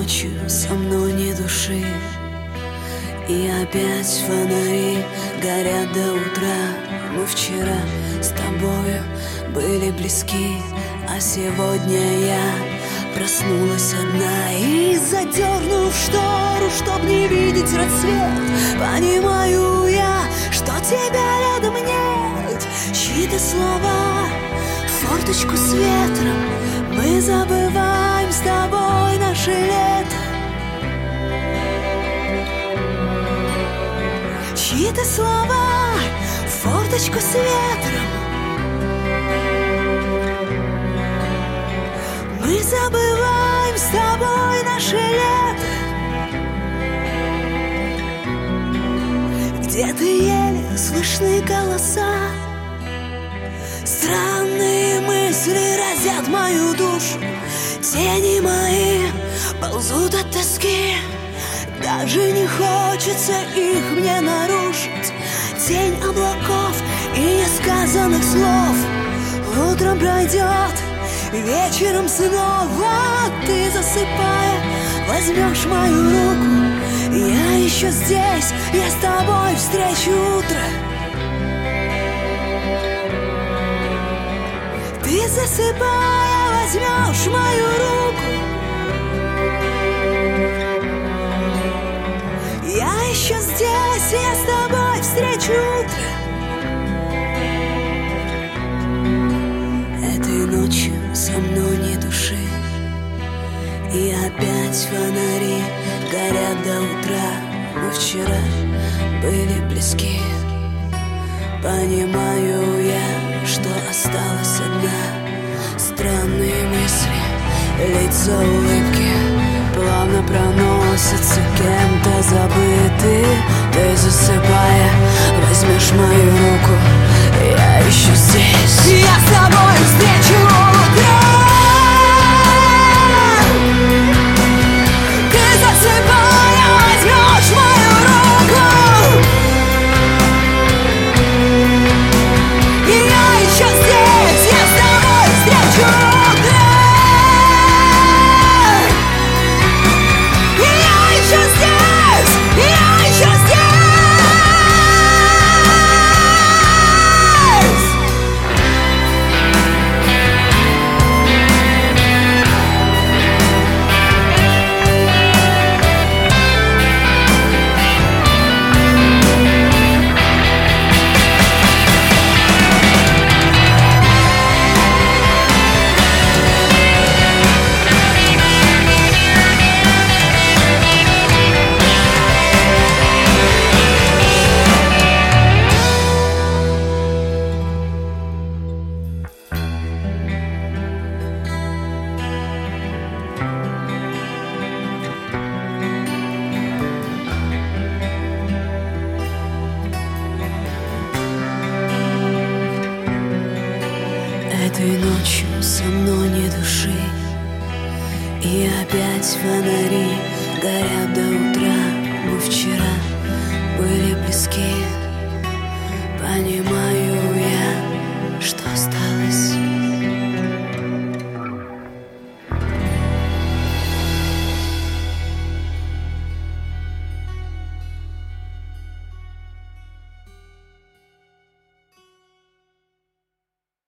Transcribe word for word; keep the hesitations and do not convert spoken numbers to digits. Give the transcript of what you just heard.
ночью со мной ни души, и опять фонари горят до утра. Мы вчера с тобою были близки, а сегодня я проснулась одна. И задернув штору, чтоб не видеть рассвет, понимаю я, что тебя рядом нет. Чьи-то слова, форточку с ветром, мы забываем с тобой наше лето. Чьи-то слова, форточку с ветром, мы забываем с тобой наше лето. Где-то еле слышны голоса, странные мысли разят мою душу. Тени мои ползут от тоски, даже не хочется их мне нарушить. Тень облаков и несказанных слов утром пройдет, вечером снова. Ты, засыпая, возьмешь мою руку. Я еще здесь, я с тобой встречу утро. Ты, засыпая, возьмешь мою руку. Я еще здесь, я с тобой встречу утро. Этой ночью со мной ни души, и опять фонари горят до утра. Мы вчера были близки, понимаю я, что осталась одна. Странные мысли, лица, улыбки плавно проносятся, кем-то забыты. Ты, засыпая, возьмешь мою руку. Я еще здесь, я с тобой встречу утро. Ты, засыпая, возьмешь мою руку. И я еще здесь, я с тобой встречу утро. И я еще здесь, я еще здесь. Этой ночью со мной ни души, и опять фонари